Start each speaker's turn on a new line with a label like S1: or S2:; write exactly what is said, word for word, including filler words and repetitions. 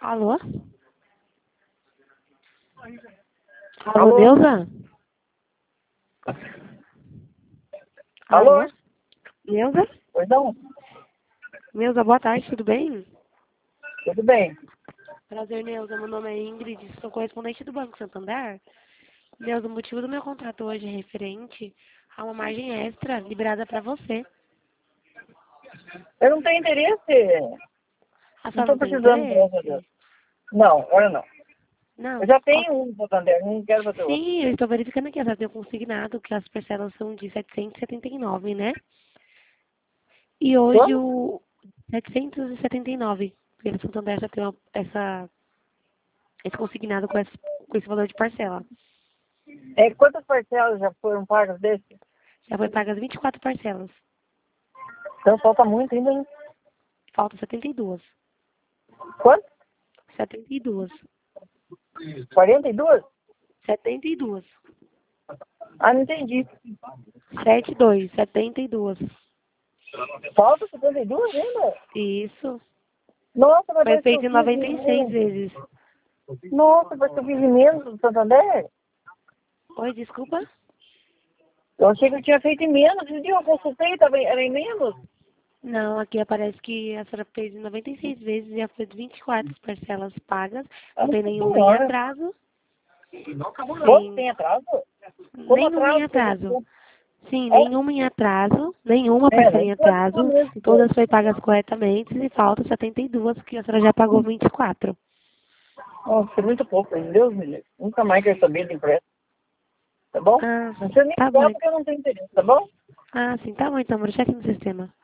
S1: Alô? Alô,
S2: Alô?
S1: Neuza?
S2: Alô?
S1: Neuza?
S2: Pois não?
S1: Neuza, boa tarde, tudo bem?
S2: Tudo bem.
S1: Prazer, Neuza. Meu nome é Ingrid, sou correspondente do Banco Santander. Neuza, o motivo do meu contrato hoje é referente a uma margem extra liberada para você.
S2: Eu não tenho interesse.
S1: A
S2: Não
S1: senhora
S2: estou
S1: não tem
S2: precisando, graças a Deus.
S1: interesse?
S2: Não, agora não.
S1: Não?
S2: Eu já
S1: Ó,
S2: tenho um no Santander, não quero fazer outro.
S1: sim, eu estou verificando aqui, a senhora tem consignado que as parcelas são de setecentos e setenta e nove, né? E hoje
S2: Como?
S1: o setecentos e setenta e nove, pelo Santander já tem uma, essa, esse consignado com esse, com esse valor de parcela.
S2: É, quantas parcelas já foram pagas desse?
S1: Já foi pagas vinte e quatro parcelas.
S2: Então falta muito ainda, hein?
S1: Falta setenta e duas.
S2: Quanto?
S1: setenta e duas.
S2: quarenta e duas?
S1: setenta e duas.
S2: Ah, não entendi.
S1: setenta e dois. setenta e duas.
S2: Falta setenta e duas ainda?
S1: Isso.
S2: Nossa, mas
S1: Foi
S2: parece que
S1: feito
S2: eu
S1: em
S2: fiz
S1: noventa
S2: de
S1: e seis
S2: menos.
S1: vezes.
S2: Nossa, parece que eu fiz de menos do Santander.
S1: Oi, desculpa?
S2: Eu achei que eu tinha feito em menos. Esse dia eu consultei, tava, em- era em menos.
S1: Não, aqui aparece que a senhora fez em noventa e seis vezes e já fez vinte e quatro parcelas pagas. Não tem
S2: Nossa
S1: nenhuma em
S2: senhora.
S1: atraso.
S2: Quanto
S1: Sim.
S2: tem atraso? Como
S1: Nenhuma em
S2: atraso?
S1: atraso. Sim,
S2: É,
S1: nenhuma em atraso, nenhuma
S2: é,
S1: parcela
S2: não
S1: em
S2: pode ficar
S1: atraso,
S2: mesmo, então.
S1: todas foram pagas corretamente e faltam setenta e duas, que a senhora já pagou vinte e quatro.
S2: Nossa, é muito pouco, hein? Deus me livre. Nunca mais quero saber de empréstimo, tá bom?
S1: Ah,
S2: Não precisa nem
S1: tá bom.
S2: ligar porque eu não tenho interesse, tá bom?
S1: Ah, sim, tá bom então, vou deixar aqui no sistema.